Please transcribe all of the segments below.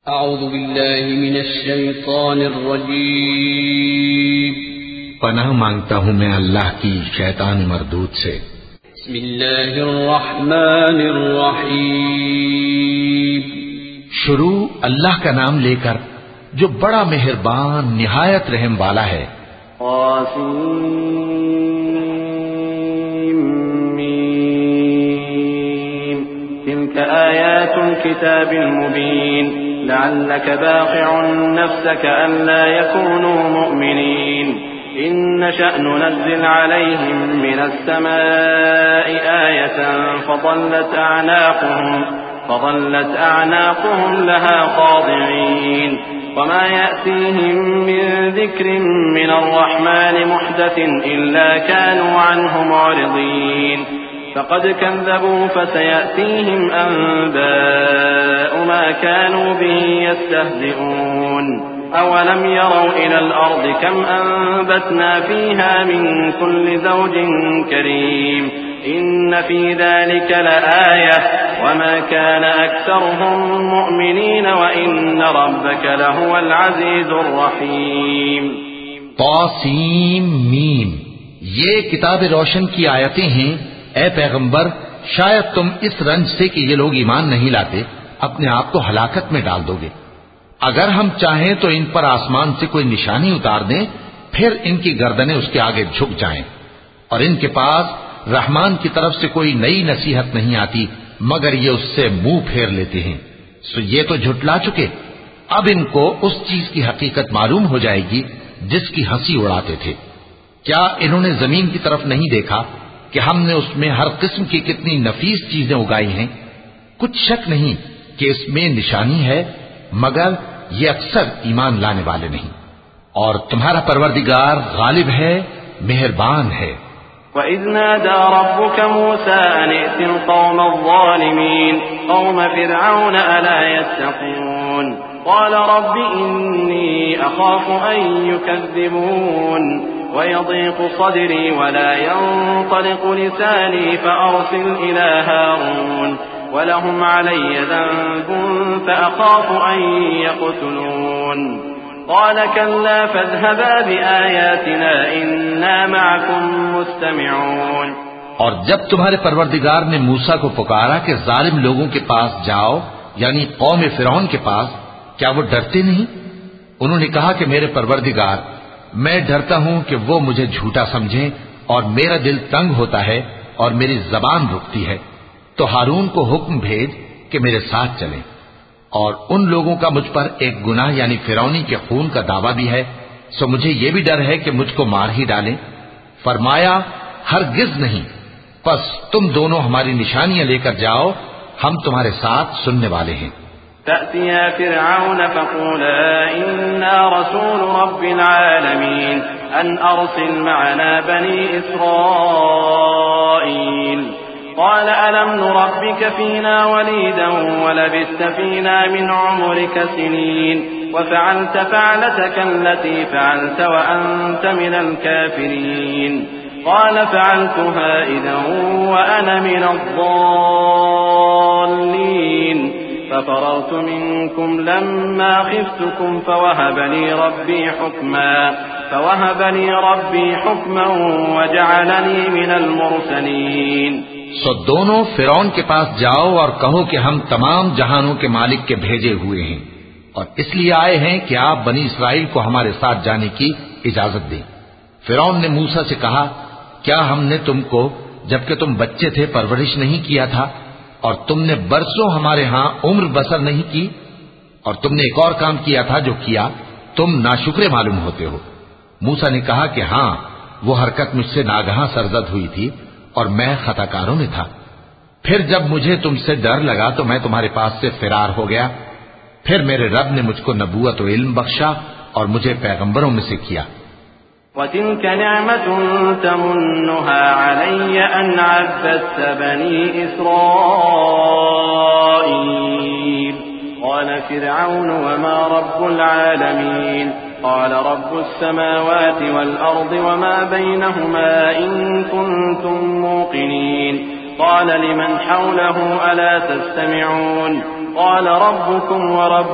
अऊज़ु बिल्लाहि मिनश शैतानिर रजीम। पनाह मांगता हूँ मैं अल्लाह की शैतान मरदूद से। बिस्मिल्लाहिर रहमानिर रहीम। शुरू अल्लाह का नाम लेकर जो बड़ा मेहरबान निहायत रहम वाला है। तिल्क आयातुल किताबिल मुबीन लअल्लक बाक़िउन नफ्सक अल्ला यकूनू मुअमिनीन इन नशअ नुनज़्ज़िल अलैहिम मिनस समाई आयतन फज़ल्लत अअनाक़ुहुम लहा ख़ादिईन वमा यअतीहिम मिन ज़िक्रिन मिनर रहमानि मुहदसिन इल्ला कानू अन्हु मुअरिज़ीन फ़क़द कज़्ज़बू फसयअतीहिम अन्बाअु मा कानू बिही यस्तहज़िऊन अवलम यरौ इलल अर्दि कम अन्बतना फ़ीहा मिन कुल्लि ज़ौजिन करीम इन्न फ़ी ज़ालिक लआयह वमा कान अक्सरुहुम मुअमिनीन व इन्न रब्बक लहुवल अज़ीज़ुर रहीम। तौसीम मीम, ये किताब रोशन की आयतें हैं। ए पैगंबर, शायद तुम इस रंज से कि ये लोग ईमान नहीं लाते अपने आप को हलाकत में डाल दोगे। अगर हम चाहें तो इन पर आसमान से कोई निशानी उतार दें, फिर इनकी गर्दनें उसके आगे झुक जाएं, और इनके पास रहमान की तरफ से कोई नई नसीहत नहीं आती मगर ये उससे मुंह फेर लेते हैं। सो ये तो झुटला चुके, अब इनको उस चीज की हकीकत मालूम हो जाएगी जिसकी हंसी उड़ाते थे। क्या इन्होंने जमीन की तरफ नहीं देखा कि हमने उसमें हर किस्म की कितनी नफीस चीजें उगाई हैं? कुछ शक नहीं कि इसमें निशानी है, मगर ये अक्सर ईमान लाने वाले नहीं। और तुम्हारा परवरदिगार गालिब है, मेहरबान है। वइज़ नादा रब्बुक मूसा अन इतिल क़ौमज़ ज़ालिमीन क़ौम फ़िरऔन अला यत्तक़ून क़ाल रब्बि इन्नी अख़ाफ़ु अन युकज़्ज़िबून वयज़ीक़ु सदरी वला यंतलिक़ु लिसानी फ़अरसिल इला हारून वलहुम अलय्य ज़न्बुन फ़अख़ाफ़ु अन यक़्तुलून क़ाल कल्ला फ़ाज़हबा बिआयातिना इन्ना मअकुम मुस्तमिऊन। और जब तुम्हारे परवरदिगार ने मूसा को पुकारा कि जालिम लोगों के पास जाओ, यानी कौम फिरौन के पास, क्या वो डरते नहीं? उन्होंने कहा कि मेरे परवरदिगार, मैं डरता हूं कि वो मुझे झूठा समझें और मेरा दिल तंग होता है और मेरी जबान रुकती है। तो हारून को हुक्म भेज कि मेरे साथ चलें। और उन लोगों का मुझ पर एक गुनाह यानी फिरौनी के खून का दावा भी है, सो मुझे ये भी डर है कि मुझको मार ही डालें। फरमाया, हरगिज नहीं, बस तुम दोनों हमारी निशानियां लेकर जाओ, हम तुम्हारे साथ सुनने वाले हैं। तअतिया फ़िरऔन फ़क़ूला इन्ना रसूलु रब्बिल आलमीन अन अरसिल मअना बनी इस्राईल क़ाल अलम नुरब्बिक फ़ीना वलीदन वलबिस्त फ़ीना मिन उम्रिक सिनीन वफ़अलत फ़अलतक अल्लती फ़अलत वअन्त मिनल काफ़िरीन क़ाल फ़अलतुहा इज़न वअना मिनज़्ज़ाल्लीन फ़फ़ररतु मिनकुम लम्मा ख़िफ़्तुकुम फ़वहब ली रब्बी हुक्मा वजअलनी मिनल मुरसलीन। सो दोनों फिरौन के पास जाओ और कहो कि हम तमाम जहानों के मालिक के भेजे हुए हैं और इसलिए आए हैं कि आप बनी इसराइल को हमारे साथ जाने की इजाजत दें। फिरौन ने मूसा से कहा, क्या हमने तुमको जबकि तुम बच्चे थे परवरिश नहीं किया था और तुमने बरसों हमारे यहां उम्र बसर नहीं की? और तुमने एक और काम किया था जो किया तुम नाशुक्रे मालूम होते हो। मूसा ने कहा कि हां, वो हरकत मुझसे नागहां सरजद हुई थी और मैं खताकारों में था। फिर जब मुझे तुमसे डर लगा तो मैं तुम्हारे पास से फिरार हो गया। फिर मेरे रब ने मुझको नबूवत व इल्म बख्शा और मुझे पैगंबरों में से किया। वतिल्क निअमतुन तमुन्नुहा अलय्य अन अब्बदत बनी इस्राईल क़ाल फ़िरऔन वमा रब्बुल आलमीन क़ाल रब्बुस समावाति वल अर्दि वमा बैनहुमा इन कुन्तुम मूक़िनीन क़ाल लिमन हौलहु अला तस्तमिऊन قال ربكم ورب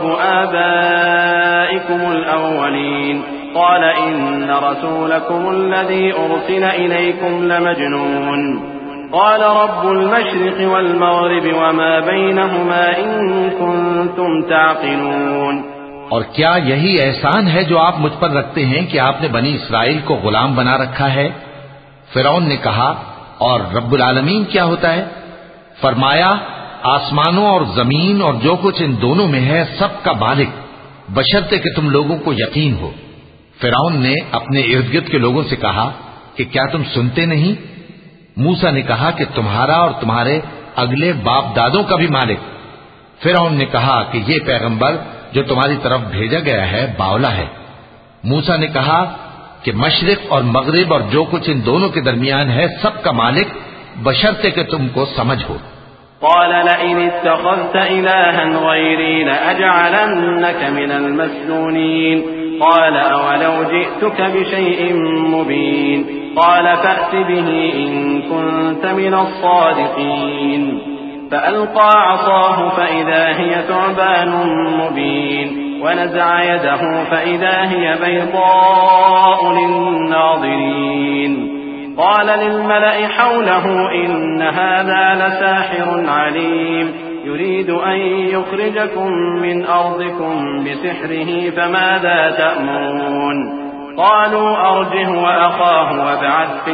آبائكم الأولين قال إن رسولكم الذي أرسل إليكم لمجنون قال رب المشرق والمغرب وما بينهما إن كنتم تعقلون। और क्या यही एहसान है जो आप मुझ पर रखते हैं कि आपने बनी इस्राइल को गुलाम बना रखा है? फिरौन ने कहा, और रब्बुल आलमीन क्या होता है? फरमाया, आसमानों और जमीन और जो कुछ इन दोनों में है सबका मालिक, बशर्ते कि तुम लोगों को यकीन हो। फिरौन ने अपने इर्द गिर्द के लोगों से कहा कि क्या तुम सुनते नहीं? मूसा ने कहा कि तुम्हारा और तुम्हारे अगले बाप दादों का भी मालिक। फिरौन ने कहा कि ये पैगंबर जो तुम्हारी तरफ भेजा गया है बावला है। मूसा ने कहा कि मशरिक और मगरिब और जो कुछ इन दोनों के दरमियान है सबका मालिक, बशर्ते कि तुमको समझ हो। قال لئن اتخذت إلها غيري لأجعلنك من المسجونين قال أولو جئتك بشيء مبين قال فأت به إن كنت من الصادقين فألقى عصاه فإذا هي ثعبان مبين ونزع يده فإذا هي بيضاء للناظرين قال للملأ حوله إن هذا لساحر عليم يريد أن يخرجكم من أرضكم بسحره فماذا تأمرون قالوا أرجه وأخاه وابعث في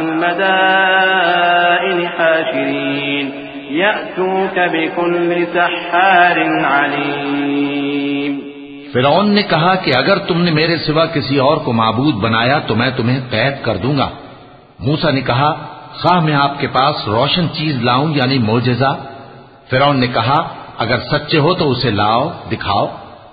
المدائن حاشرين يأتوك بكل سحار عليم। फिरौन ने कहा कि अगर तुमने मेरे सिवा किसी और को माबूद बनाया तो मैं तुम्हें कैद कर दूंगा। मूसा ने कहा, खाह मैं आपके पास रोशन चीज लाऊं यानी मोजेजा? फिरौन ने कहा, अगर सच्चे हो तो उसे लाओ, दिखाओ।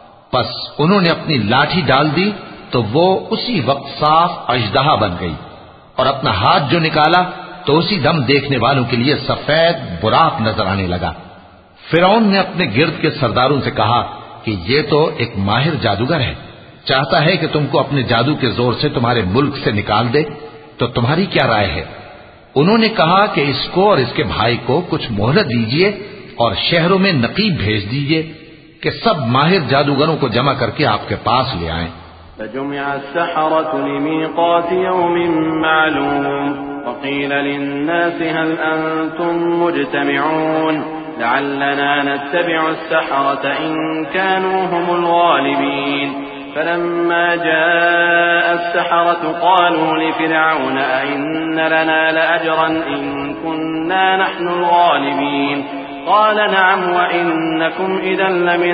बस उन्होंने अपनी लाठी डाल दी तो वो उसी वक्त साफ अजदहा बन गई, और अपना हाथ जो निकाला तो उसी दम देखने वालों के लिए सफेद बुराक नजर आने लगा। फिरौन ने अपने गिर्द के सरदारों से कहा कि ये तो एक माहिर जादूगर है, चाहता है कि तुमको अपने जादू के जोर से तुम्हारे मुल्क से निकाल दे, तो तुम्हारी क्या राय है? उन्होंने कहा कि इसको और इसके भाई को कुछ मोहलत दीजिए और शहरों में नकीब भेज दीजिए कि सब माहिर जादूगरों को जमा करके आपके पास ले आएं। فجمع السحرة لميقات يوم معلوم وقيل للناس هل أنتم مجتمعون لعلنا نتبع السحرة إن كانوا هم الغالبين فلما جاء السحرة قالوا لفرعون أئن لنا لأجرا إن كنا نحن الغالبين قال نعم وإنكم إذا لمن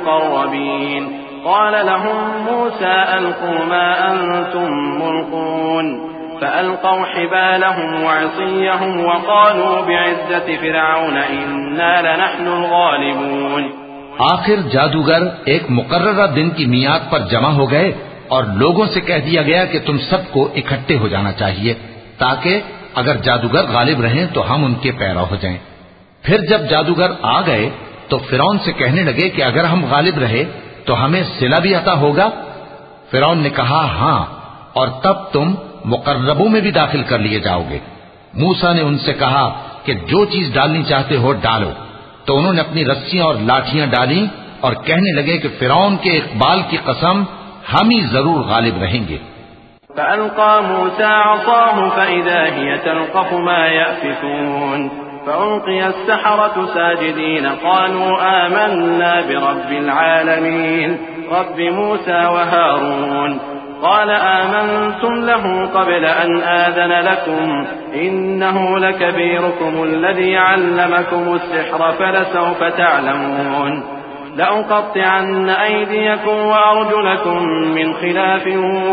المقربين قال لهم موسى ألقوا ما أنتم ملقون فألقوا حبالهم وعصيهم وقالوا بعزة فرعون إنا لنحن الغالبون। आखिर जादूगर एक मुकर्ररा दिन की मियाद पर जमा हो गए और लोगों से कह दिया गया कि तुम सबको इकट्ठे हो जाना चाहिए ताकि अगर जादूगर गालिब रहें तो हम उनके पैरा हो जाएं। फिर जब जादूगर आ गए तो फिरौन से कहने लगे कि अगर हम गालिब रहे तो हमें सिला भी अता होगा? फिरौन ने कहा, हां, और तब तुम मुकर्रबों में भी दाखिल कर लिए जाओगे। मूसा ने उनसे कहा कि जो चीज डालनी चाहते हो डालो। तो उन्होंने अपनी रस्सियां और लाठियां डाली और कहने लगे कि फिरौन के इकबाल की कसम, हम ही जरूर गालिब रहेंगे। فألقى موسى عصاه فإذا هي تلقف ما يأفكون فألقي السحرة ساجدين قالوا آمنا برب العالمين رب موسى وهارون قال آمنتم له قبل أن آذن لكم إنه لكبيركم الذي علمكم السحر فلسوف تعلمون لأقطعن أيديكم وأرجلكم من خلاف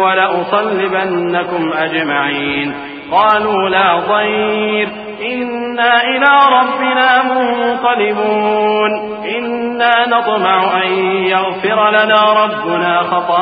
ولأصلبنكم أجمعين قالوا لا ضير إنا إلى ربنا منقلبون إنا نطمع أن يغفر لنا ربنا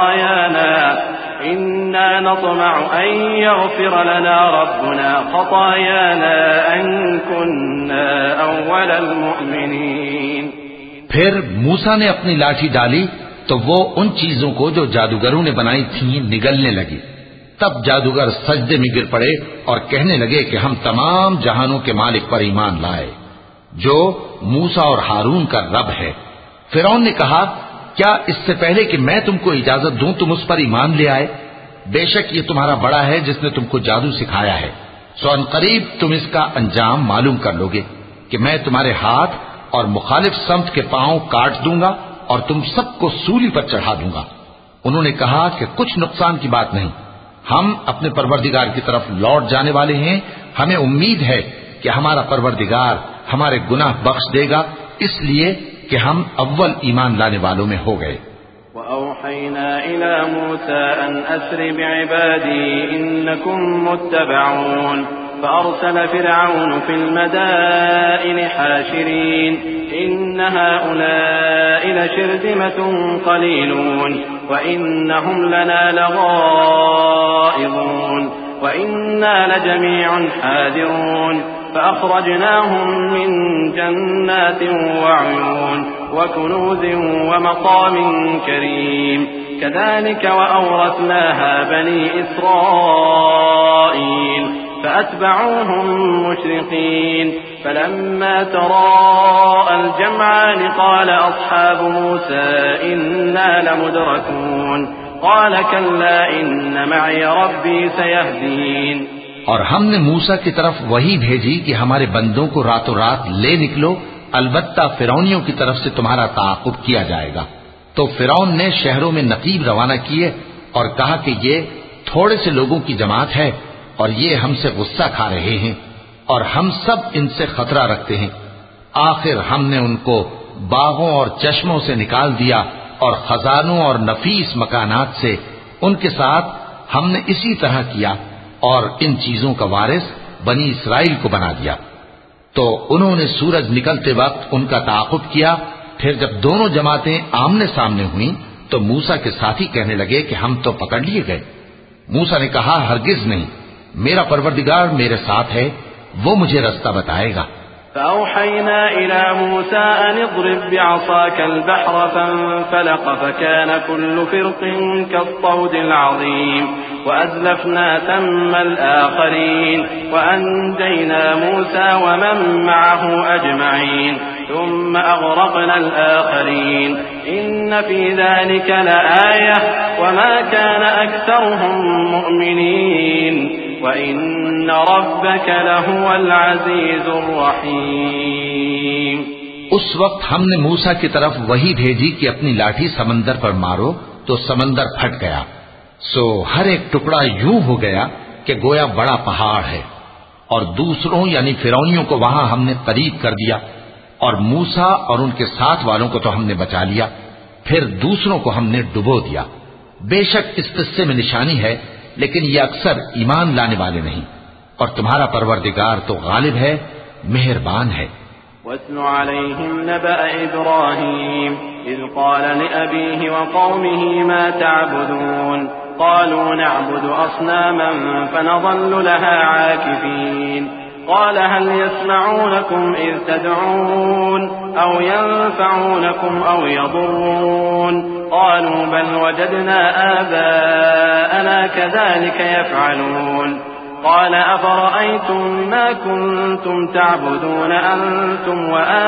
خطايانا أن كنا أول المؤمنين। फिर मूसा ने अपनी लाठी डाली तो वो उन चीजों को जो जादूगरों ने बनाई थीं निगलने लगी। तब जादूगर सजदे में गिर पड़े और कहने लगे कि हम तमाम जहानों के मालिक पर ईमान लाए, जो मूसा और हारून का रब है। फिरौन ने कहा, क्या इससे पहले कि मैं तुमको इजाजत दूं तुम उस पर ईमान ले आए? बेशक ये तुम्हारा बड़ा है जिसने तुमको जादू सिखाया है। सो अनकरीब तुम इसका अंजाम मालूम कर लोगे कि मैं तुम्हारे हाथ और मुखालिफ समत के पांव काट दूंगा और तुम सबको सूली पर चढ़ा दूंगा। उन्होंने कहा कि कुछ नुकसान की बात नहीं, हम अपने परवरदिगार की तरफ लौट जाने वाले हैं। हमें उम्मीद है कि हमारा परवरदिगार हमारे गुनाह बख्श देगा, इसलिए कि हम अव्वल ईमान लाने वालों में हो गए। वअौहैना इला मूसा अन अस्रि बिइबादी इन्नकुम मुत्तबऊन फअरसल फिरऔन फिल मदाइनि हाशिरीन इन्न हाउलाइ लशिरदिमतुन क़लीलून वइन्नहुम लना लगाइज़ून वइन्ना लजमीउन हादिरून فأخرجناهم من جنات وعيون وكنوز ومقام كريم كذلك وأورثناها بني إسرائيل فأتبعوهم مشرقين فلما تراءى الجمعان قال أصحاب موسى إنا لمدركون قال كلا إن معي ربي سيهدين। और हमने मूसा की तरफ वही भेजी कि हमारे बंदों को रातों रात ले निकलो, अलबत्ता फिरौनियों की तरफ से तुम्हारा ताक़ुब किया जाएगा। तो फिरौन ने शहरों में नकीब रवाना किए और कहा कि ये थोड़े से लोगों की जमात है और ये हमसे गुस्सा खा रहे हैं और हम सब इनसे खतरा रखते हैं। आखिर हमने उनको बागों और चश्मों से निकाल दिया और खजानों और नफीस मकानात से उनके साथ हमने इसी तरह किया और इन चीजों का वारिस बनी इसराइल को बना दिया। तो उन्होंने सूरज निकलते वक्त उनका ताक़ुब किया। फिर जब दोनों जमातें आमने सामने हुई तो मूसा के साथी कहने लगे कि हम तो पकड़ लिए गए। मूसा ने कहा, हरगिज नहीं, मेरा परवरदिगार मेरे साथ है, वो मुझे रास्ता बताएगा। فأوحينا إلى موسى أن اضرب بعصاك البحر فانفلق فكان كل فرق كالطود العظيم وأزلفنا ثم الآخرين وأنجينا موسى ومن معه أجمعين ثم أغرقنا الآخرين إن في ذلك لآية وما كان أكثرهم مؤمنين وإن ربك لهو العزيز الرحيم। उस वक्त हमने मूसा की तरफ वही भेजी कि अपनी लाठी समंदर पर मारो, तो समंदर फट गया। सो हर एक टुकड़ा यूं हो गया कि गोया बड़ा पहाड़ है। और दूसरों यानी फिरौनियों को वहां हमने करीब कर दिया और मूसा और उनके साथ वालों को तो हमने बचा लिया, फिर दूसरों को हमने डुबो दिया। बेशक इस किस्से में निशानी है, लेकिन ये अक्सर ईमान लाने वाले नहीं, और तुम्हारा परवरदिगार तो गालिब है, मेहरबान है। वत्लु अलैहिम नबअ इब्राहीम इज़ क़ाल लिअबीहि व क़ौमिहि मा तअबुदून क़ालू नअबुदु अस्नामन फनज़ल्लु लहा आकिफ़ीन क़ाल हल यस्मऊनकुम इज़ तदऊन औ यंफ़ऊनकुम औ यضुर्रून क़ालू बल वजदना आबाअना कज़ालिक यफ़अलून قال أفرأيتم ما كنتم تعبدون أنتم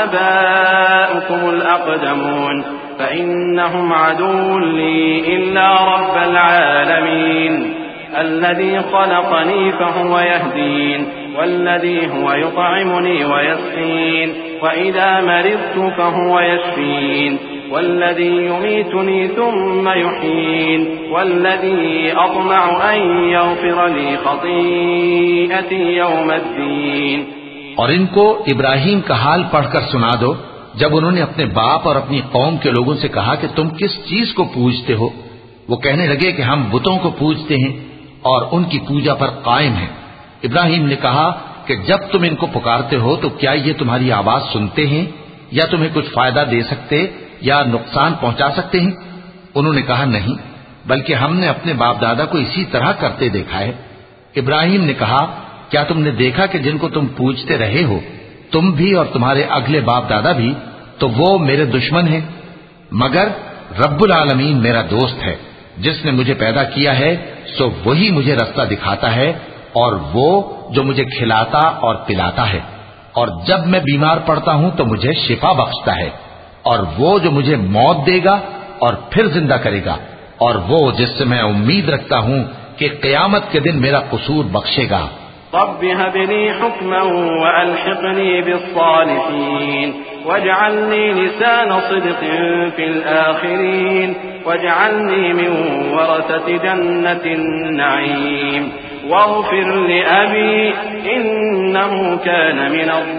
وآباؤكم الأقدمون فإنهم عدو لي إلا رب العالمين الذي خلقني فهو يهدين والذي هو يطعمني ويسقين وإذا مرضت فهو يشفين والذي يميتني ثم يحيين والذي أطمع أن يغفر لي خطيئتي يوم الدين। और इनको इब्राहिम का हाल पढ़कर सुना दो जब उन्होंने अपने बाप और अपनी कौम के लोगों से कहा कि तुम किस चीज को पूजते हो। वो कहने लगे कि हम बुतों को पूजते हैं और उनकी पूजा पर कायम हैं। इब्राहिम ने कहा कि जब तुम इनको पुकारते हो तो क्या ये तुम्हारी आवाज सुनते हैं या तुम्हें कुछ फायदा दे सकते या नुकसान पहुंचा सकते हैं? उन्होंने कहा, नहीं, बल्कि हमने अपने बाप दादा को इसी तरह करते देखा है। इब्राहिम ने कहा, क्या तुमने देखा कि जिनको तुम पूजते रहे हो, तुम भी और तुम्हारे अगले बाप दादा भी, तो वो मेरे दुश्मन हैं, मगर रब्बुल आलमीन मेरा दोस्त है। जिसने मुझे पैदा किया है सो वही मुझे रास्ता दिखाता है और वो जो मुझे खिलाता और पिलाता है, और जब मैं बीमार पड़ता हूं तो मुझे शिफा बख्शता है, और वो जो मुझे मौत देगा और फिर जिंदा करेगा, और वो जिससे मैं उम्मीद रखता हूँ कि क़यामत के दिन मेरा कसूर बख्शेगा। रब्बि हबली हुक्मन व अल्हिक़नी बिस्सालिहीन वजअलनी लिसान सिद्क़िन फिल आखिरीन वजअलनी मिन वरसति जन्नतिन नईम वग़फिर लिअबी इन्नहु कान मिनज़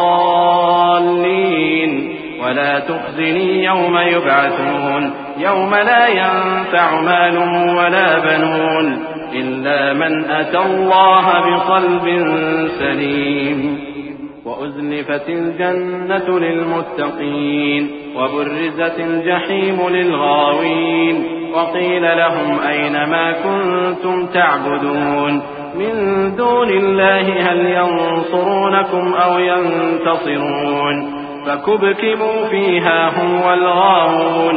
ज़ाल्लीन वला तुख़ज़िनी यौम युबअसून यौम ला यंफ़अु मालुन वला बनून इल्ला मन अतल्लाह बिक़ल्बिन सलीम वउज़्लिफ़तिल जन्नतु लिलमुत्तक़ीन वबुर्रिज़तिल जहीमु लिलग़ावीन वक़ील लहुम ऐन मा कुन्तुम तअबुदून मिन दूनिल्लाहि हल यंसुरूनकुम औ यंतसिरून फकुबकिबू फ़ीहा हुम वल गावून।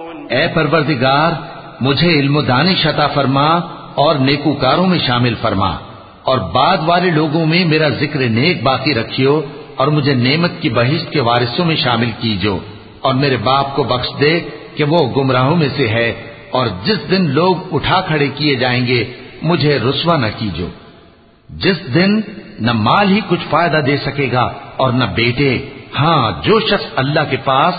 ऐ परवरदिगार, मुझे इल्म दानिश अता फरमा और नेकूकारों में शामिल फरमा, और बाद वाले लोगों में मेरा जिक्र नेक बाकी रखियो, और मुझे नेमत की बहिश्त के वारिसों में शामिल कीजो, और मेरे बाप को बख्श दे कि वो गुमराहों में से है, और जिस दिन लोग उठा खड़े किए जाएंगे मुझे रुस्वा न कीजो, जिस दिन न माल ही कुछ फायदा दे सकेगा और न बेटे। हाँ, जो शख्स अल्लाह के पास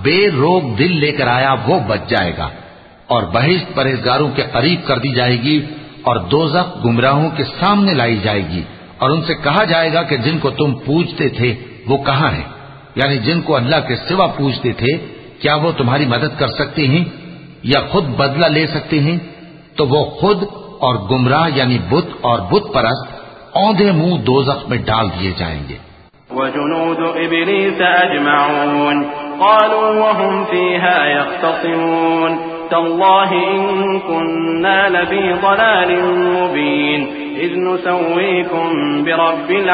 बेरोग दिल लेकर आया वो बच जाएगा, और बहिश्त परहेजगारों के करीब कर दी जाएगी, और दोज़ख गुमराहों के सामने लाई जाएगी, और उनसे कहा जाएगा कि जिनको तुम पूजते थे वो कहाँ हैं, यानी जिनको अल्लाह के सिवा पूजते थे, क्या वो तुम्हारी मदद कर सकते हैं या खुद बदला ले सकते हैं? तो वो खुद और गुमराह यानी बुत और बुत परस्त औंधे मुंह दोज़ख में डाल दिए जाएंगे। वजुनूद इब्लीस अजमऊन क़ालू वहुम फ़ीहा यख़्तसिमून तल्लाहि इन कुन्ना लफ़ी ज़लालिन मुबीन इज़ नुसव्वीकुम बिरब्बिल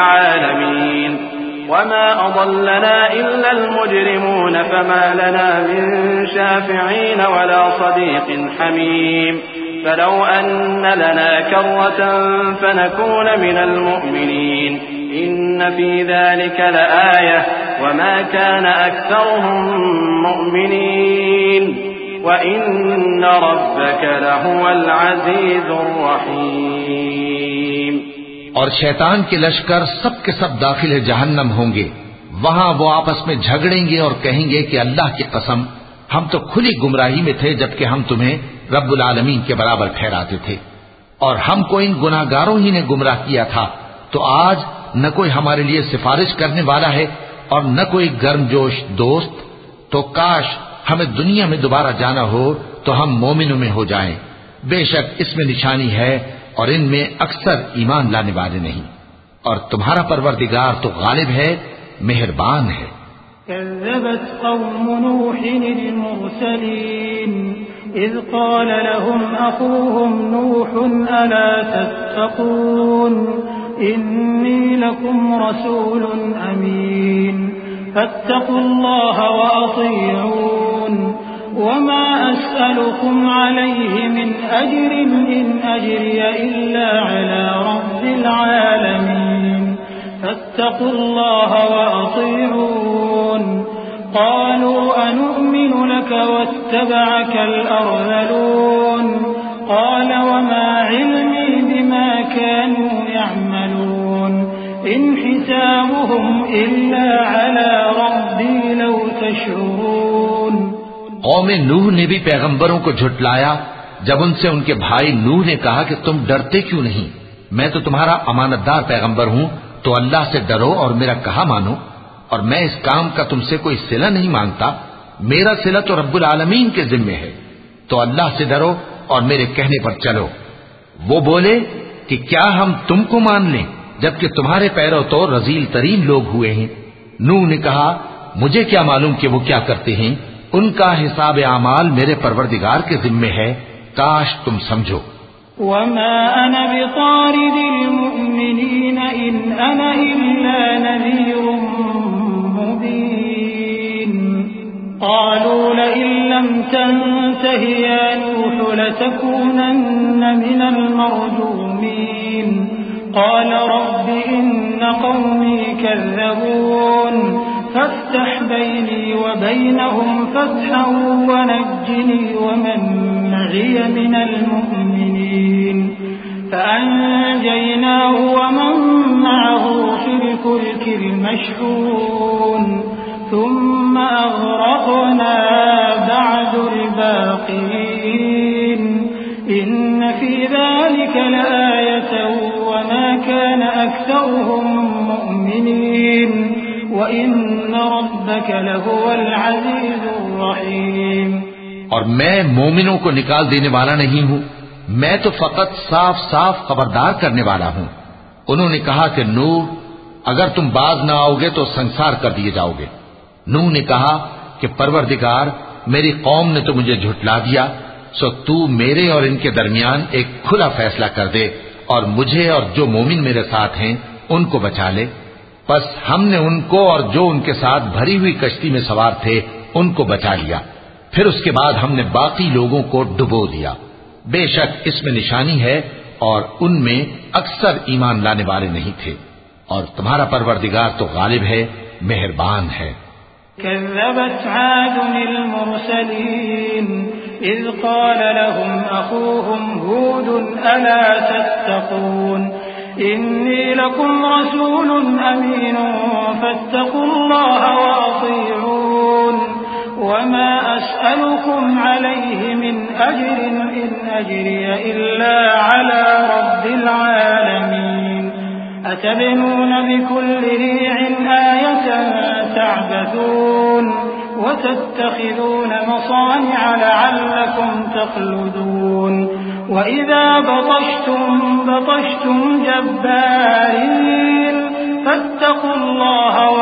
आलमीन वमा अज़ल्लना इल्लल मुजरिमून फमा लना मिन शाफ़िईन वला सदीक़िन हमीम फलौ अन्न लना कर्रतन फनकून मिनल मुअ्मिनीन इन्न फ़ी ज़ालिका लआयह वमा कान अक्सरुहुम मुअ्मिनीन व इन्न रब्बका लहुवल अज़ीज़ुर रहीम। और शैतान के लश्कर सब के सब दाखिल जहन्नम होंगे। वहां वो आपस में झगड़ेंगे और कहेंगे कि अल्लाह की कसम, हम तो खुली गुमराही में थे जबकि हम तुम्हें रब्बुल आलमीन के बराबर ठहराते थे, और हमको इन गुनाहगारों ही ने गुमराह किया था। तो आज न कोई हमारे लिए सिफारिश करने वाला है और न कोई गर्मजोश दोस्त। तो काश हमें दुनिया में दोबारा जाना हो तो हम मोमिनों में हो जाएं। बेशक इसमें निशानी है और इनमें अक्सर ईमान लाने वाले नहीं, और तुम्हारा परवरदिगार तो गालिब है, मेहरबान है। कज़्ज़बत क़ौमु नूहिन अल-मुरसलीन इज़ क़ाल लहुम अख़ूहुम नूहुन अला तत्तक़ून इन्नी लकुम रसूलुन अमीन फत्तक़ुल्लाह व अतीऊन वमा अस्अलुकुम अलैहि मिन अज्रिन इन अज्रिय इल्ला अला रब्बिल आलमीन फत्तक़ुल्लाह व अतीऊन क़ालू अनु'मिनु लक वत्तबअकल अर्ज़लून क़ाल वमा इल्मी बिमा कानू यअमलून इन हिसाबुहुम इल्ला अला रब्बी लौ तशऊरून। कौमे नूह ने भी पैगंबरों को झुटलाया जब उनसे उनके भाई नूह ने कहा कि तुम डरते क्यों नहीं, मैं तो तुम्हारा अमानतदार पैगंबर हूं, तो अल्लाह से डरो और मेरा कहा मानो, और मैं इस काम का तुमसे कोई सिला नहीं मांगता, मेरा सिला तो रब्बुल आलमीन के जिम्मे है, तो अल्लाह से डरो और मेरे कहने पर चलो। वो बोले कि क्या हम तुमको मान लें जबकि तुम्हारे पैरों तो रजील तरीन लोग हुए हैं। नूह ने कहा, मुझे क्या मालूम कि वो क्या करते हैं, उनका हिसाब आमाल मेरे परवरदिगार के जिम्मे है, काश तुम समझो। वमा अना बितारिदिल मुअ्मिनीन इन अना इल्ला नज़ीरुम मुबीन क़ालू लइन लम तंतहि या नूह लतकूनन्न मिनल मरजूमीन क़ाल रब्बि इन्न क़ौमी कज़्ज़बून فافتح بيني وبينهم فتحا ونجني ومن معي من المؤمنين فأنجيناه ومن معه في الفلك المشحون ثم أغرقنا بعد الباقين إن في ذلك لآية وما كان أكثرهم مؤمنين وإن ربك لهو العزيز الرحيم। और मैं मोमिनों को निकाल देने वाला नहीं हूँ, मैं तो फकत साफ साफ खबरदार करने वाला हूँ। उन्होंने कहा कि नूह, अगर तुम बाज न आओगे तो संसार कर दिए जाओगे। नूह ने कहा कि परवरदिगार, मेरी कौम ने तो मुझे झुठला दिया, सो तू मेरे और इनके दरमियान एक खुला फैसला कर दे और मुझे और जो मोमिन मेरे साथ हैं उनको बचा ले। बस हमने उनको और जो उनके साथ भरी हुई कश्ती में सवार थे उनको बचा लिया। फिर उसके बाद हमने बाकी लोगों को डुबो दिया। बेशक इसमें निशानी है और उनमें अक्सर ईमान लाने वाले नहीं थे, और तुम्हारा परवरदिगार तो गालिब है, मेहरबान है। कज़्ज़बत आदुन अल-मुरसलीन इज़ क़ाल लहुम अख़ूहुम हूद अला तत्तक़ून इन्नी लकुम रसूलुन अमीन फत्तक़ुल्लाह व अतीऊन वमा अस्अलुकुम अलैहि मिन अज्रिन इन अज्रिय इल्ला अला रब्बिल आलमीन अतबनून बिकुल्लि रि'इन आयतन तअबथून वतत्तखिज़ून मसानिअ लअल्लकुम तख़लुदून वइज़ा बतश्तुम जब्बारीन फत्तक़ुल्लाह व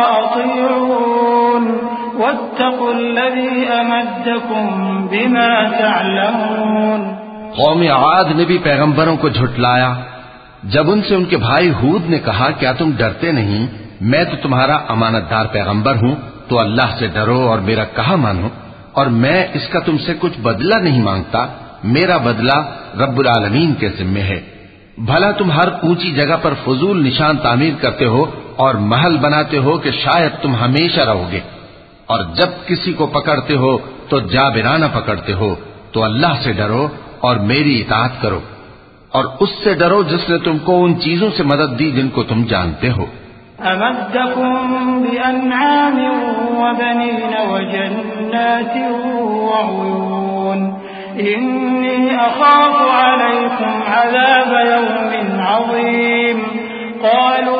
अतीऊन वत्तक़ुल्लज़ी अमद्दकुम बिमा तअलमून। कौम आद ने भी पैगंबरों को झुठलाया जब उनसे उनके भाई हूद ने कहा, क्या तुम डरते नहीं, मैं तो तुम्हारा अमानतदार पैगंबर हूँ, तो अल्लाह से डरो और मेरा कहा मानो, और मैं इसका तुमसे कुछ बदला नहीं मांगता, मेरा बदला रब्बुल आलमीन के जिम्मे है। भला तुम हर ऊंची जगह पर फजूल निशान तामीर करते हो और महल बनाते हो कि शायद तुम हमेशा रहोगे, और जब किसी को पकड़ते हो तो जाबिराना पकड़ते हो, तो अल्लाह से डरो और मेरी इताअत करो, और उससे डरो जिसने तुमको उन चीजों से मदद दी जिनको तुम जानते हो। अमद्दकुम बिअनआमिन व बनीन व जन्नातिन व उयून इन्नी अखाफु अलैकुम अज़ाब यौमिन अज़ीम क़ालू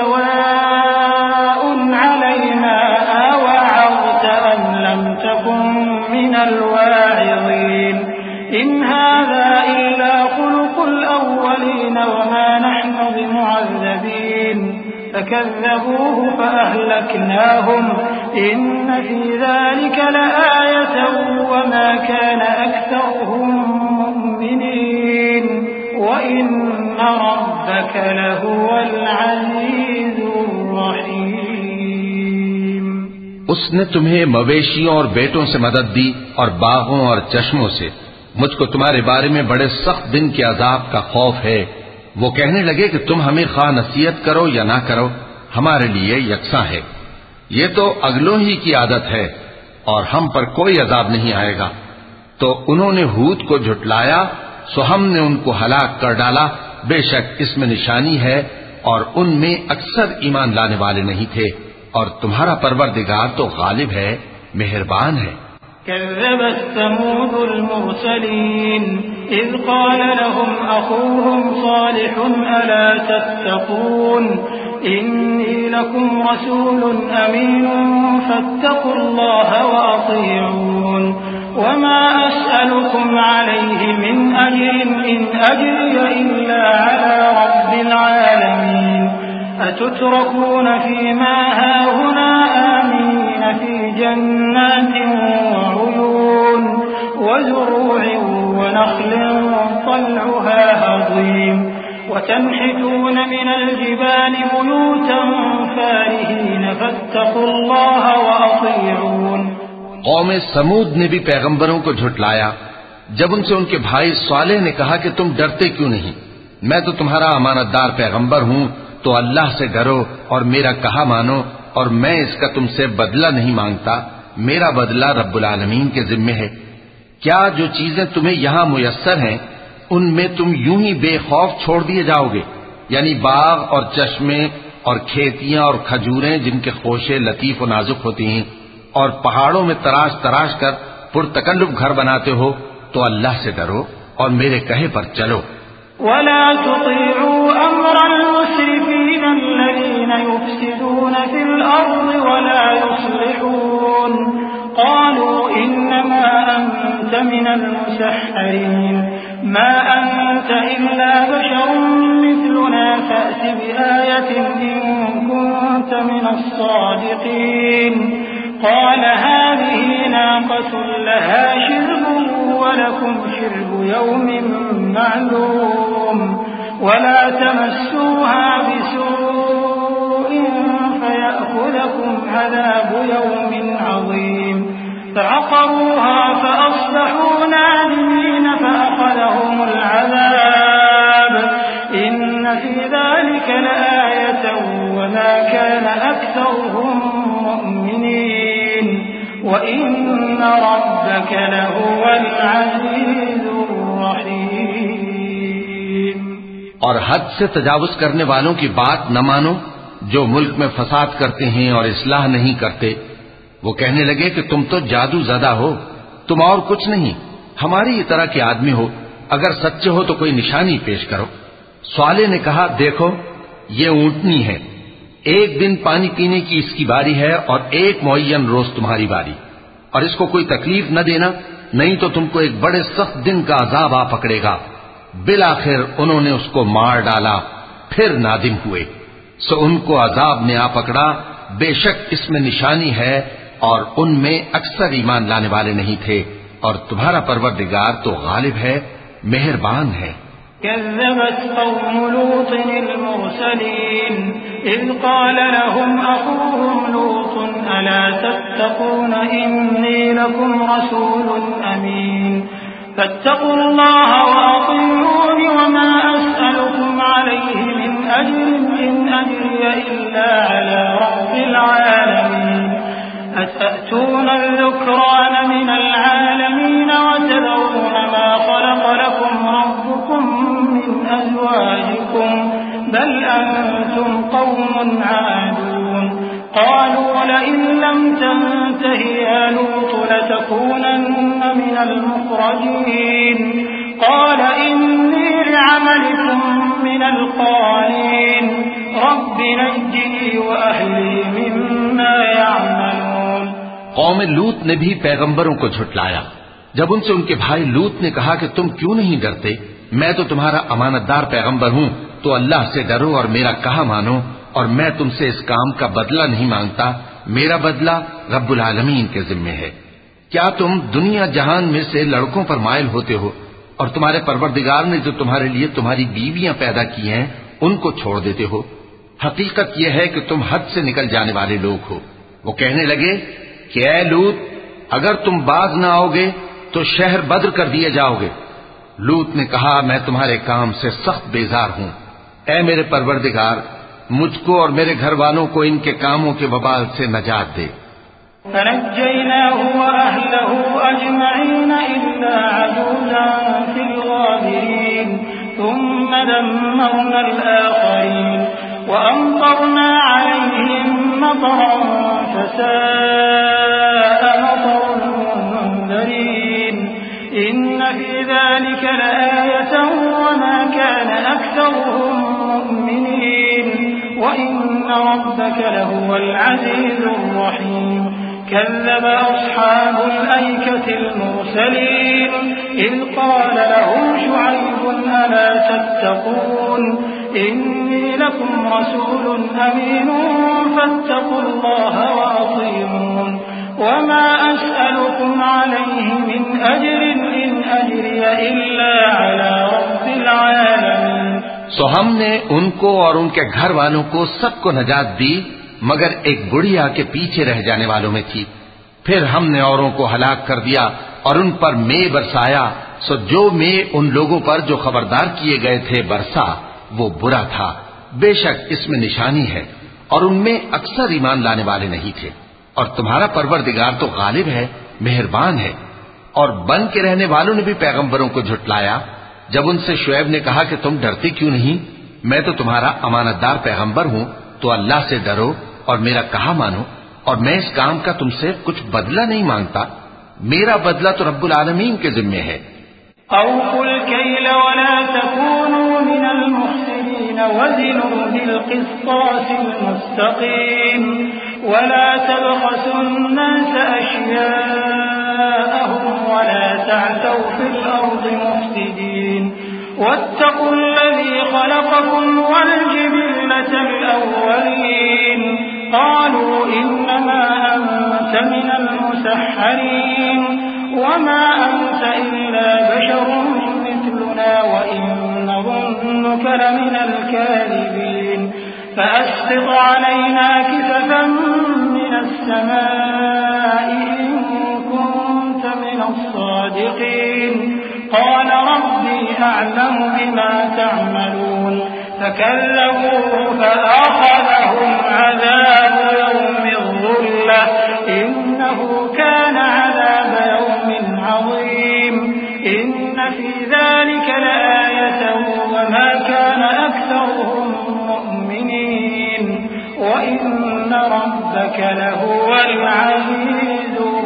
सवाउन अलैना अवअज़त अम लम तकुन मिनल वाइज़ीन इन हाज़ा इल्ला खुलुकुल अव्वलीन वमा नहनु बिमुअज़्ज़बीन फकज़्ज़बूहु फअहलकनाहुम इन्न फी ज़ालिका लआयतन वमा कान अक्सरुहुम मुमिनीन वइन्न रब्बक लहुवल अज़ीज़ुर रहीम। उसने तुम्हें मवेशियों और बेटों से मदद दी और बागों और चश्मों से। मुझको तुम्हारे बारे में बड़े सख्त दिन के अजाब का खौफ है। वो कहने लगे कि तुम हमें खा नसीहत करो या ना करो, हमारे लिए यकसा है। ये तो अगलों ही की आदत है और हम पर कोई अजाब नहीं आएगा। तो उन्होंने हूद को झुठलाया, सो हमने उनको हलाक कर डाला। बेशक इसमें निशानी है और उनमें अक्सर ईमान लाने वाले नहीं थे, और तुम्हारा परवरदिगार तो गालिब है, मेहरबान है। कज़्ज़बत समूदुल मुरसलीन इज़ क़ाल लहुम अख़ूहुम सालिहुन अला तत्तक़ून इन्नी लकुम रसूलुन अमीन फत्तक़ुल्लाह व अतीऊन वमा अस्अलुकुम अलैहि मिन अज्रिन इन अज्रिय इल्ला अला रब्बिल आलमीन अतुतरकून फीमा हाहुना आमीन फी जन्नातिन वउयून वज़ुरू'in वनख़्लिन طلعها هضيम वतन्हितून मिनल जिबालि बुयूतन फारिहीन फत्तक़ुल्लाह व अतीऊन। कौम समूद ने भी पैगंबरों को झुठलाया जब उनसे उनके भाई सालेह ने कहा कि तुम डरते क्यों नहीं, मैं तो तुम्हारा अमानतदार पैगंबर हूँ, तो अल्लाह से डरो और मेरा कहा मानो, और मैं इसका तुमसे बदला नहीं मांगता, मेरा बदला रब्बुल आलमीन के जिम्मे है। क्या जो चीजें तुम्हें यहां मुयस्सर हैं उनमें तुम यूं ही बेखौफ छोड़ दिए जाओगे? यानी बाग और चश्मे और खेतियां और खजूरें जिनके खोशे लतीफ और नाजुक होती हैं, और पहाड़ों में तराश तराश कर पुरतकल्लुफ घर बनाते हो, तो अल्लाह से डरो और मेरे कहे पर चलो। वला तुतीउ अम्रल मुस्रिफीन अल्लज़ीना युफ्सिदून फिल अर्ज़ि वला युस्लिहून क़ालू इन्नमा अंत मिनल मुसहहरीन मा अंत इल्ला बशरुन मिथलुना फ़अति बिआयतिन इन कुन्त मिनस सादिक़ीन क़ाल हाज़िही नाक़तुन लहा शिर्बुन वलकुम शिर्बु यौमिन मालूम वला तमस्सूहा बिसूइन फयअख़ुज़कुम अज़ाबु यौमिन अज़ीम फअक़रूहा फअस्बहू नादिमीन फअख़ज़हुमुल अज़ाब इन्न फ़ी ज़ालिक लआयतन वमा कान अक्सरुहुम मुअ्मिनीन वइन्न रब्बक लहुवल अज़ीज़ुर रहीम। और हद से तजावुज करने वालों की बात न मानो, जो मुल्क में फसाद करते हैं और इस्लाह नहीं करते। वो कहने लगे कि तुम तो जादू ज़दा हो, तुम और कुछ नहीं, हमारी ही तरह के आदमी हो, अगर सच्चे हो तो कोई निशानी पेश करो। स्वाले ने कहा, देखो ये ऊंटनी है, एक दिन पानी पीने की इसकी बारी है और एक मुअय्यन रोज तुम्हारी बारी, और इसको कोई तकलीफ न देना, नहीं तो तुमको एक बड़े सख्त दिन का अजाब आ पकड़ेगा। बिलाखिर उन्होंने उसको मार डाला, फिर नादिम हुए, सो उनको अजाब ने आ पकड़ा। बेशक इसमें निशानी है और उनमें अक्सर ईमान लाने वाले नहीं थे, और तुम्हारा परवरदिगार तो गालिब है, मेहरबान है। कज़्ज़बत क़ौमु लूतिन अल-मुरसलीन इज़ क़ाल लहुम अख़ूहुम लूतुन अला तत्तक़ून इन्नी लकुम रसूलुन अमीन फत्तक़ुल्लाह वअतीऊन वमा अस्अलुकुम अलैहि मिन अज्रिन इन अज्रिय इल्ला अला रब्बिल आलमीन अतअतून अज़्ज़ुक्रान मिनल आलमीन वतदऊन मा ख़लक़ लकुम रब्बुकुम मिन अज़वाजिकुम बल अंतुम क़ौमुन आदून क़ालू लइन लम तंतहि या लूत लतकूनन्न मिनल मुख़रजीन क़ाल इन्नी लिअमलिकुम मिनल क़ालीन रब्बि नज्जिनी व अहली मिम्मा यअमलून। कौम लूत ने भी पैगंबरों को झुटलाया। जब उनसे उनके भाई लूत ने कहा कि तुम क्यों नहीं डरते, मैं तो तुम्हारा अमानतदार पैगंबर हूं, तो अल्लाह से डरो और मेरा कहा मानो, और मैं तुमसे इस काम का बदला नहीं मांगता, मेरा बदला रब्बुल आलमीन के जिम्मे है। क्या तुम दुनिया जहान में से लड़कों पर माइल होते हो, और तुम्हारे परवरदिगार ने जो तुम्हारे लिए तुम्हारी बीवियां पैदा की हैं उनको छोड़ देते हो? हकीकत यह है कि तुम हद से निकल जाने वाले लोग हो। वो कहने लगे कि ऐ लूत, अगर तुम बाज न आओगे तो शहर बद्र कर दिए जाओगे। लूत ने कहा, मैं तुम्हारे काम से सख्त बेजार हूं। ऐ मेरे परवरदिगार, मुझको और मेरे घर वालों को इनके कामों के वबाल से नजात दे। फनज्जयनाहु व अहलहु अजमईन इल्ला अजूज़न फिल गाबिरीन थुम्मा दम्मरना अल-आखरीन व अमतरना अलैहिम मतरन फसाअ मतरुल मुंज़रीन इन्न फी ज़ालिका लआयतन व मा कान अक्सरुहुम मुअ्मिनीन व इन्न रब्बक लहुवल अज़ीज़ुर रहीम। كذب أصحاب الأيكة المرسلين إذ قال لهم شعيب ألا تتقون إني لكم رسول أمين فاتقوا الله وأطيعون وما أسألكم عليه من أجر إن أجري إلا على رب العالمين। सो हमने उनको और उनके घर वालों को सबको नजात दी, मगर एक बुढ़िया के पीछे रह जाने वालों में थी। फिर हमने औरों को हलाक कर दिया और उन पर मे बरसाया। सो जो मे उन लोगों पर जो खबरदार किए गए थे बरसा, वो बुरा था। बेशक इसमें निशानी है और उनमें अक्सर ईमान लाने वाले नहीं थे। और तुम्हारा परवरदिगार तो गालिब है, मेहरबान है। और बन के रहने वालों ने भी पैगंबरों को झुटलाया जब उनसे शुएब ने कहा कि तुम डरते क्यों नहीं, मैं तो तुम्हारा अमानतदार पैगंबर हूं, तो अल्लाह से डरो और मेरा कहा मानो, और मैं इस काम का तुमसे कुछ बदला नहीं मांगता, मेरा बदला तो रब्बुल आलमीन के जिम्मे है। औफुल कैल वला तकूनू मिनल मुफ्सिदीन वज़िनू बिल क़िस्तासिल मुस्तक़ीम वला तबख़सुन नास अश्याअहुम वला तअतौ फिल अर्दि मुफ्सिदीन वत्तक़ुल्लज़ी ख़लक़कुम वल जिबिल्लतल अव्वलीन क़ालू इन्नमा अंत मिनल मुसह्हरीन वमा अंत इल्ला बशरुम मिथलुना व इन नज़ुन्नुक लमिनल काज़िबीन फ़अस्क़ित अलैना किसफन मिनस समाइ इन कुन्त मिनस सादिक़ीन क़ाल रब्बी अअलमु बिमा तअमलून फकज़्ज़बूहु फअख़ज़हुम अज़ाबु यौमिज़ ज़ुल्लह इन्नहु कान अज़ाब यौमिन अज़ीम इन्न फ़ी ज़ालिक लआयतन वमा कान अक्सरुहुम मुअ्मिनीन व इन्न रब्बक लहुवल अज़ीज़ुर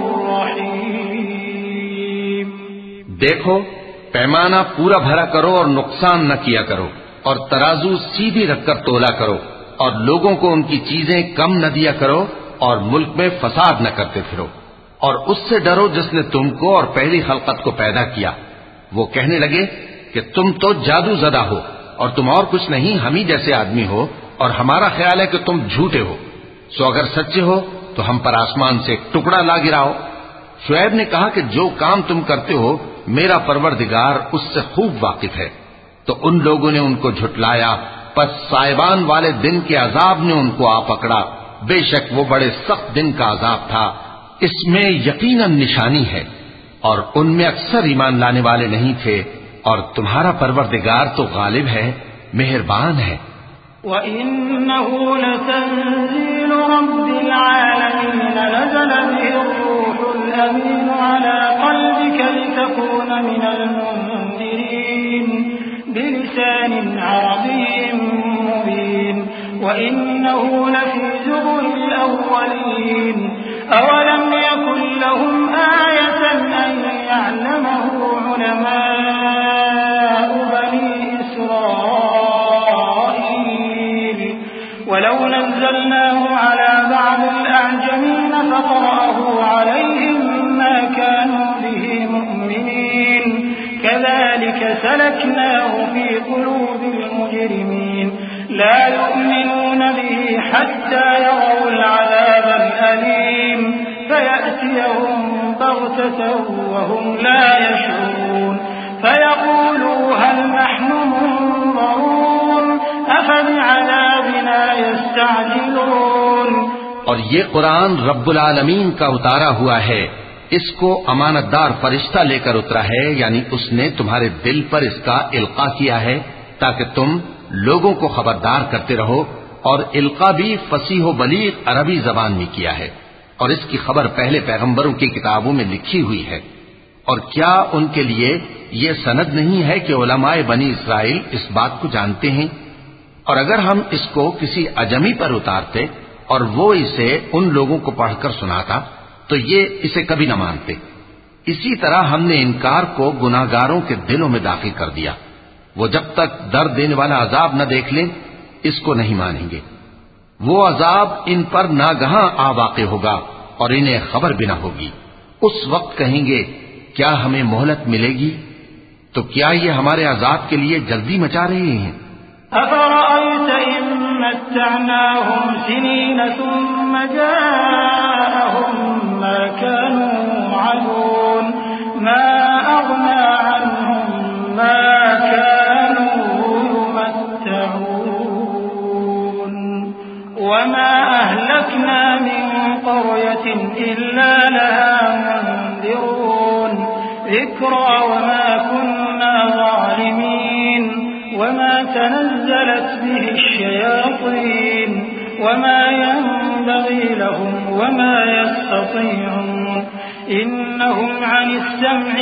रहीम। देखो, पैमाना पूरा भरा करो और नुकसान न किया करो, और तराजू सीधी रखकर तोला करो, और लोगों को उनकी चीजें कम न दिया करो, और मुल्क में फसाद न करते फिरो। और उससे डरो जिसने तुमको और पहली खलकत को पैदा किया। वो कहने लगे कि तुम तो जादू ज़दा हो और तुम और कुछ नहीं, हम ही जैसे आदमी हो, और हमारा ख्याल है कि तुम झूठे हो। सो अगर सच्चे हो तो हम पर आसमान से एक टुकड़ा ला गिराओ। शुएब ने कहा कि जो काम तुम करते हो मेरा परवरदिगार उससे खूब वाकिफ है। तो उन लोगों ने उनको झुटलाया, पस साइबान वाले दिन के अजाब ने उनको आ पकड़ा। बेशक वो बड़े सख्त दिन का अजाब था, इसमें यकीनन निशानी है, और उनमें अक्सर ईमान लाने वाले नहीं थे। और तुम्हारा परवरदिगार तो गालिब है, मेहरबान है। वइन्नहु लतंज़ीलु रब्बिल आलमीन नज़ल बिहिर रूहुल अमीन अला क़ल्बिक लितकून मिनल मुन्ज़िरीन बिलिसानिन अरबिय्यिन मुबीन वइन्नहु लफ़ी ज़ुबुरिल अव्वलीन अवलम यकुन लहुम आयतन अन यअलमहु उलमाउ बनी इस्राईल वलौ नज़्ज़लनाहु अला बअदिल अअजमीन फ़क़रअहु अलैहिम मा कानू बिही मुअ्मिनीन कज़ालिक सलक्नाहु फ़ी क़ुलूबिल मुजरिमीन ला यु'मिनून बिही हत्ता यरौल अज़ाबल अलीम फयअतियहुम बग़ततन वहुम ला यशऊरून फयक़ूलू हल नहनु मुनज़रून अफ़बिअज़ाबिना यस्तअजिलून। और ये कुरान रब्बुल आलमीन का उतारा हुआ है, इसको अमानतदार फरिश्ता लेकर उतरा है, यानी उसने तुम्हारे दिल पर इसका इल्का किया है ताकि तुम लोगों को खबरदार करते रहो। और इल्का भी फसीह बलीग अरबी जबान में किया है, और इसकी खबर पहले पैगंबरों की किताबों में लिखी हुई है। और क्या उनके लिए ये सनद नहीं है कि उलमाए बनी इसराइल इस बात को जानते हैं? और अगर हम इसको किसी अजमी पर उतारते और वो इसे उन लोगों को पढ़कर सुनाता तो ये इसे कभी न मानते। इसी तरह हमने इनकार को गुनाहगारों के दिलों में दाखिल कर दिया। वो जब तक दर्द देने वाला अजाब न देख लें इसको नहीं मानेंगे। वो अजाब इन पर नागहां आ वाक़े होगा और इन्हें खबर भी न होगी। उस वक्त कहेंगे क्या हमें मोहलत मिलेगी? तो क्या ये हमारे अजाब के लिए जल्दी मचा रहे हैं? अफ़रअयत इन मत्तअनाहुम सिनीन सुम्म जाअहुम मा कानू युअदून मा अग़ना अन्हुम मा कानू युमत्तऊन वमा अहलकना मिन क़रयतिन इल्ला लहा मुन्ज़िरून ज़िक्रा वमा कुन्ना ज़ालिमीन वमा तनज़्ज़लत बिहि अश्शयातीन वमा यंबगी लहुम वमा यस्ततीऊन इन्नहुम अनिस्सम्इ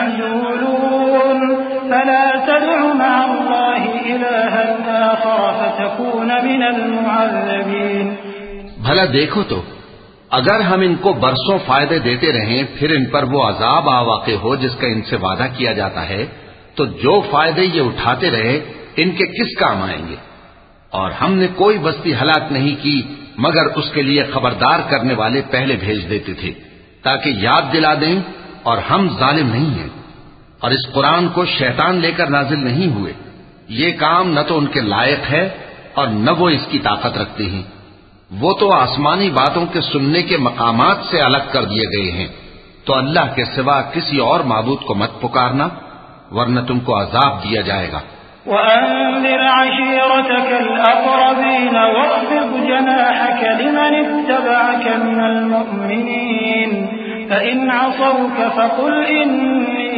लमअज़ूलून फला तदउ मअल्लाहि इलाहन आखर फतकून मिनल मुअज़्ज़बीन। भला देखो तो अगर हम इनको बरसों फायदे देते रहें फिर इन पर वो अजाब आ वाक़े हो जिसका इनसे वादा किया जाता है, तो जो फायदे ये उठाते रहे इनके किस काम आएंगे। और हमने कोई बस्ती हलाक नहीं की मगर उसके लिए खबरदार करने वाले पहले भेज देते थे ताकि याद दिला दें, और हम जालिम नहीं हैं। और इस कुरान को शैतान लेकर नाजिल नहीं हुए, ये काम न तो उनके लायक है और न वो इसकी ताकत रखते हैं। वो तो आसमानी बातों के सुनने के मकामात से अलग कर दिए गए हैं। तो अल्लाह के सिवा किसी और माबूद को मत पुकारना वरना तुमको अजाब दिया जाएगा। वअन्ज़िर अशीरतकल अक़रबीन वख़्फ़िज़ जनाहक लिमन इत्तबअक मिनल मुअ्मिनीन फ़इन असौक फ़क़ुल इन्नी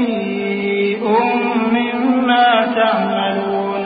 बरीउम मिम्मा तअमलून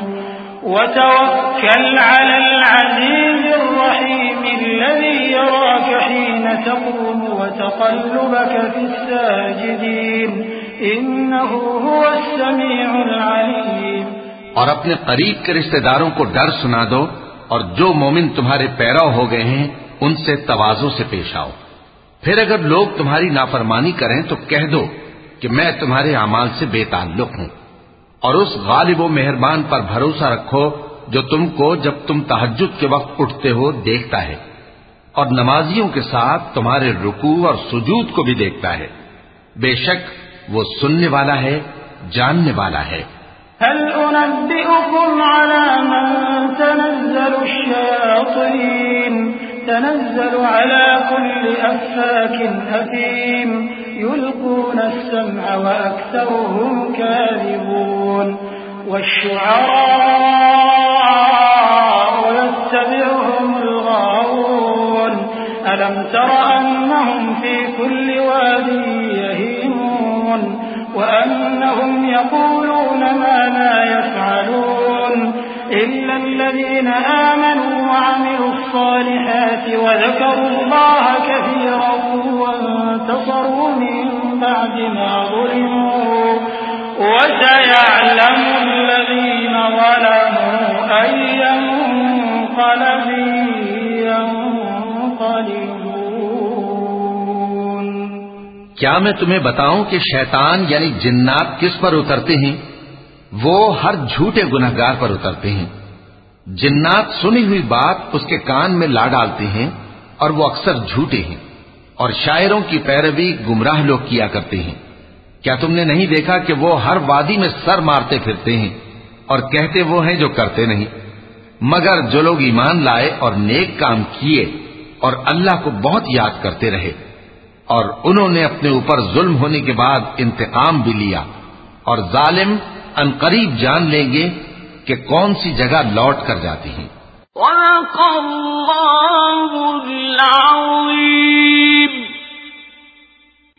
वतवक्कल अलल अज़ीज़िर रहीम الذي يراك حين تقوم وتقلبك في الساجدين إنه هو السميع العليم। और अपने करीब के रिश्तेदारों को डर सुना दो और जो मोमिन तुम्हारे पैरव हो गए हैं उनसे तवाज़ो से पेश आओ। फिर अगर लोग तुम्हारी नाफरमानी करें तो कह दो कि मैं तुम्हारे अमाल से बेताल्लुक हूं। और उस गालिब व मेहरबान पर भरोसा रखो जो तुमको जब तुम तहज्जुद के वक्त उठते हो देखता है और नमाजियों के साथ तुम्हारे रुकू और सुजूद को भी देखता है। बेशक वो सुनने वाला है, जानने वाला है। हल उनब्बिउकुम अला मन तनज़्ज़लु अश्शयातीन तनज़्ज़लु अला कुल्लि अफ़्फ़ाकिन असीम युल्क़ून अस्समअ व अक्सरुहुम काज़िबून वश्शुअराअ यत्तबिउहुमुल गावून अलम तर अन्नहुम फी कुल्लि वादिन यहीमून वअन्नहुम यक़ूलून मा ला यफ़अलून इल्ला الذين آمنوا وعملوا الصالحات وذكروا الله كثيرا وانتصروا من بعد ما ظلموا وسيعلم الذين ظلموا أي منقلب ينقلبون। क्या मैं तुम्हें बताऊं कि शैतान यानी जिन्नात किस पर उतरते हैं? वो हर झूठे गुनहगार पर उतरते हैं। जिन्नात सुनी हुई बात उसके कान में ला डालते हैं और वो अक्सर झूठे हैं और शायरों की पैरवी गुमराह लोग किया करते हैं। क्या तुमने नहीं देखा कि वो हर वादी में सर मारते फिरते हैं और कहते वो हैं जो करते नहीं। मगर जो लोग ईमान लाए और नेक काम किए और अल्लाह को बहुत याद करते रहे और उन्होंने अपने ऊपर जुल्म होने के बाद इंतकाम भी लिया, और जालिम अनकरीब जान लेंगे कि कौन सी जगह लौट कर जाती हैं।